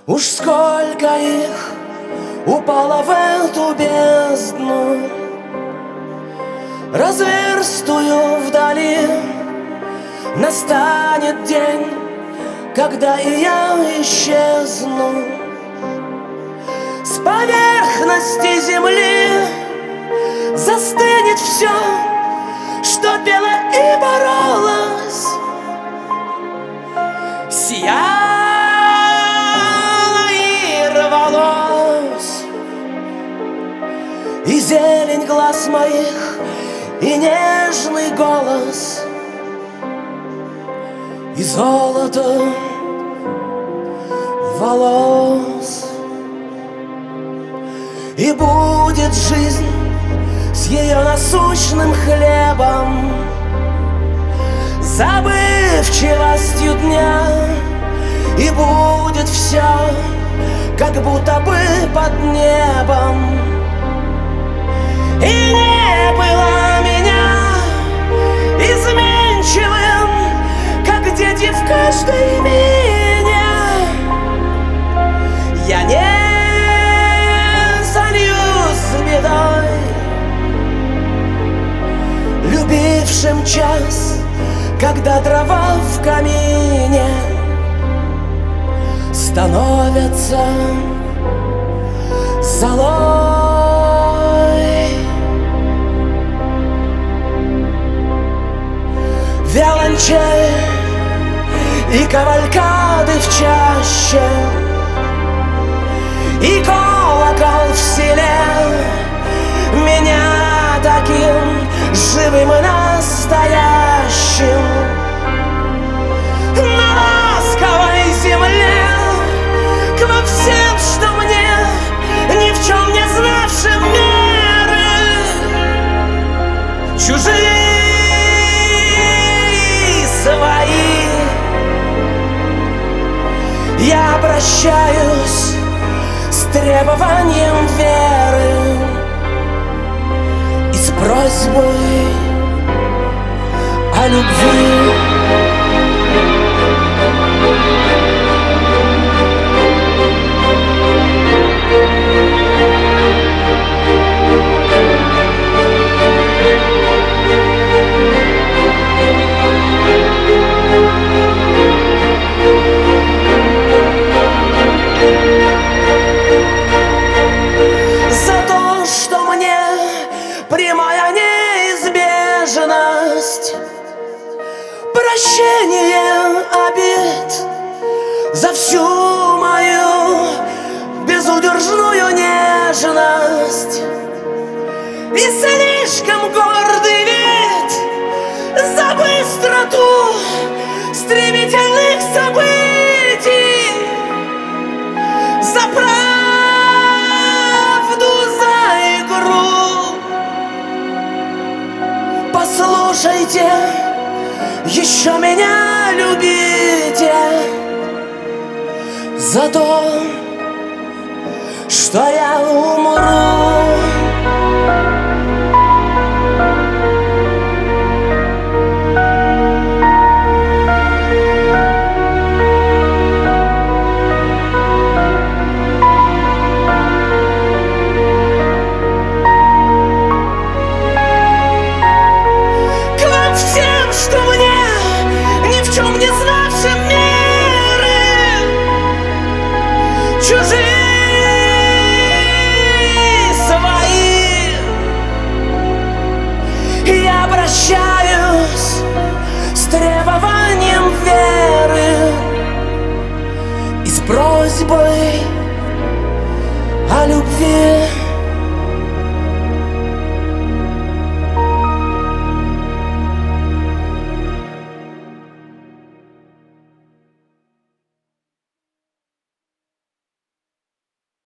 Уж сколько их упало в эту бездну, разверстую вдали. Настанет день, когда и я исчезну с поверхности земли. Застынет все, что пело и боролось, сияло и рвалось. И зелень глаз моих, и нежный голос, и золото волос. И будет жизнь с ее насущным хлебом, забывчивостью дня. И будет все, как будто бы под небом. И не было меня изменчивым, как дети в каждой меня. Я не сольюсь с бедой, любившим час, когда дрова в камине становятся золой. Виолончель и кавалькады в чаще, и колокол в селе меня таким живым и настоящим на ласковой земле к во всем, что мне ни в чем не знавшим меры, чужие свои. Я обращаюсь с требованием веры и с просьбой о любви. Прямая неизбежность, прощение обид за всю мою безудержную нежность и слишком гордый вид за быстроту стремительных событий, за правду, за игру. Послушайте, еще меня любите за то, что я умру. Чужие